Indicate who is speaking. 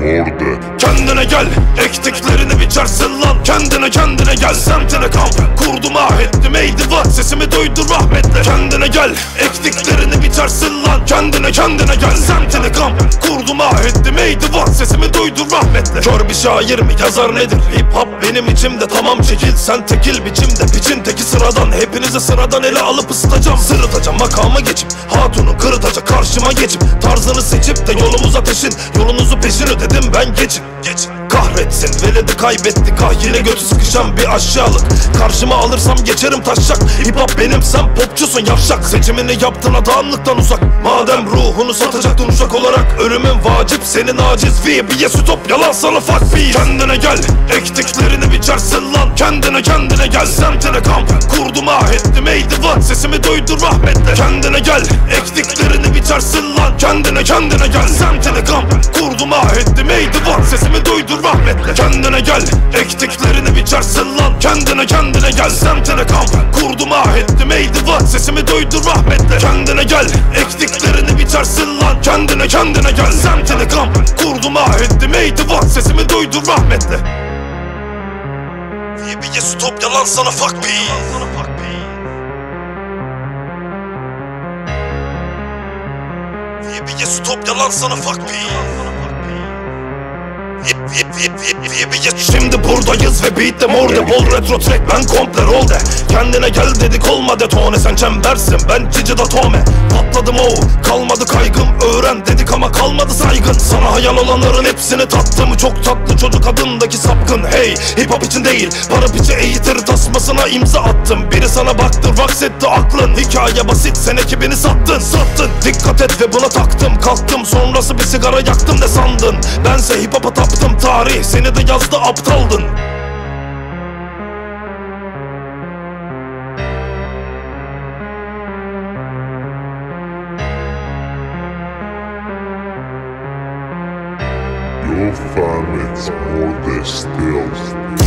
Speaker 1: orada.
Speaker 2: Kendine gel, ektiklerini biçersin lan. Kendine gel, semtine kamp kurdum, ettim ey divan, sesimi duydur rahmetle. Kendine gel, ektiklerini biçersin lan. Kendine gel, semtine kamp kurdum, ettim ey divan, sesimi duydur rahmetle. Kör bir şair mi yazar nedir? Hip hop benim içimde, tamam çekil sen tekil biçimde. Piçin teki sıradan, hepinizi sıradan ele alıp ısıtacağım. Sırıtacağım makama geçip, hatunu kırıtacak karşıma geçip. Tarzını seçip de yolumuz ateşin, yolunuzu peşin ödedim ben geçin. Kahretsin veledi kaybettik, ah yine götü sıkışan bir aşağılık. Karşıma alırsam geçerim taşacak. Hip hop benim, sen popçusun yavşak. Seçimini yaptın adamlıktan uzak. Madem ruhunu satacaktın uşak olarak, ölümün vacip senin aciz. VB'ye stop, yalan sana fuck be. Kendine gel, ektiklerini biçersin lan. Kendine gel, semtine kamp kurdum, ettim ey divan, sesimi duydur rahmetle. Kendine gel, ektiklerini biçersin lan. Kendine gel, semtine kamp kurdum, ettim ey divan, sesimi duydur rahmetle. Kendine gel, ektiklerini biçersin lan. Kendine gel, semtine kamp kurdum, ettim ey divan, sesimi duydur rahmetle. Kendine gel, ektiklerini biçersin lan. Kendine gel, semtine kamp kurdum, ettim ey divan, sesimi duydur rahmetle. VB'ye stop, yalan sana fuck be. VB'ye stop, yalan sana fuck be. Şimdi buradayız ve beat'te morde bol retro track, ben komple rol de. Kendine gel dedik olma detone, sen çembersin ben cici da tome. Patladım kalmadı kaygım, öğren dedik ama kalmadı saygın. Sana hayal olanların hepsini tattım, çok tatlı çocuk adındaki sapkın. Hey hip hop için değil, para piçi eğitir tasmasına imza attım. Biri sana baktı, raks etti aklın. Hikaye basit, sen ekibini sattın. Dikkat et ve buna taktım, kalktım sonrası bir sigara yaktım ne sandın? Bense hip hop'a taptım, tarih seni de yazdı aptaldın.
Speaker 1: You'll find it's more than still.